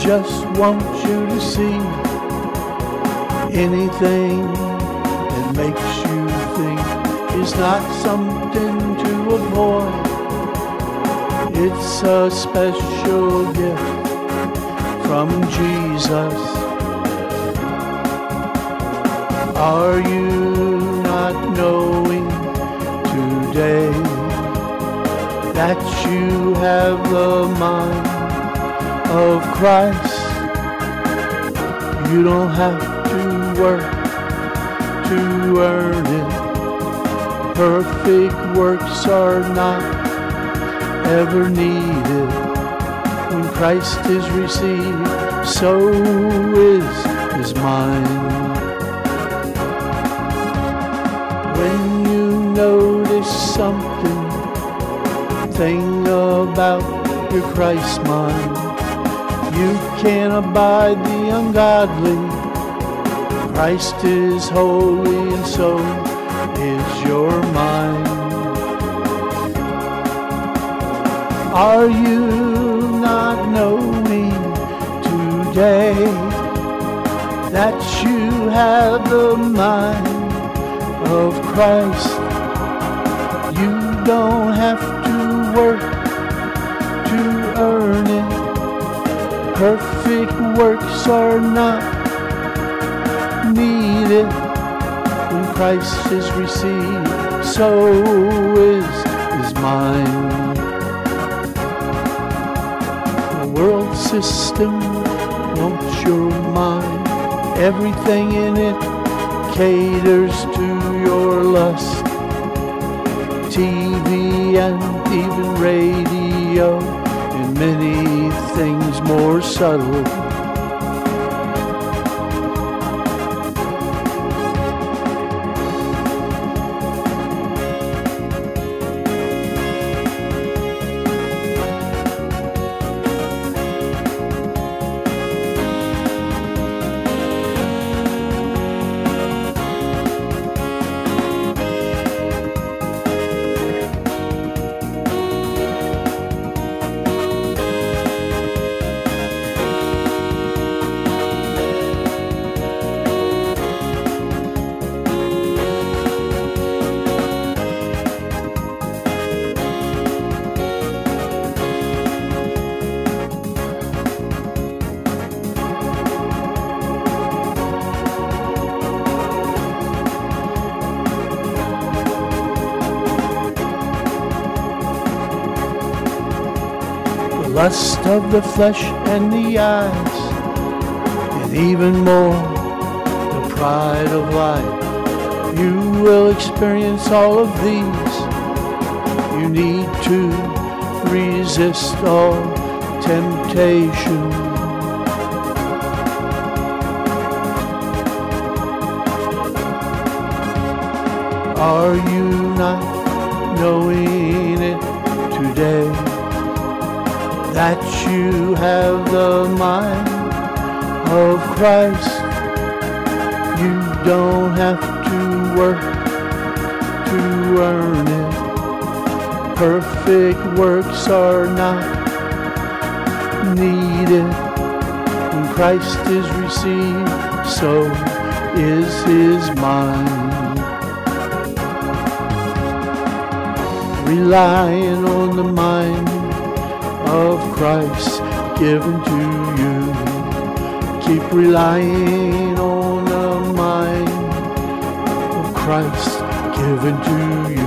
just want you to see anything that makes you think is not something to avoid. It's a special gift from Jesus. Are you not knowing today that you have the mind of Christ? You don't have to work to earn it. Perfect works are not ever needed. When Christ is received, so is his mind. When you notice something about your Christ mind, you can't abide the ungodly. Christ is holy and so is your mind. Are you not knowing today that you have the mind of Christ? You don't have to work to earn it. Perfect works are not needed. When Christ is received, so is his mind. The world system wants your mind. Everything in it caters to your lust. TV and even radio and many things more subtle. Lust of the flesh and the eyes, and even more, the pride of life. You will experience all of these. You need to resist all temptation. Are you not knowing it today? That you have the mind of Christ. You don't have to work to earn it. Perfect works are not needed. When Christ is received, so is his mind. Relying on the mind of Christ given to you. Keep relying on the mind of Christ given to you.